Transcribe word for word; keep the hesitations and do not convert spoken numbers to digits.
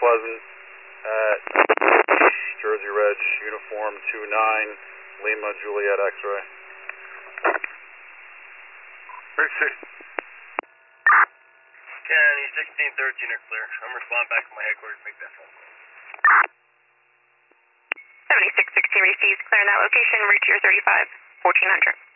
Pleasant at Jersey Reg, uniform two nine, Lima Juliet X-ray. Richard. County sixteen thirteen are clear. I'm responding back to my headquarters to make that phone call. seventy-six sixteen received, clear in that location, reach your thirty-five, fourteen hundred.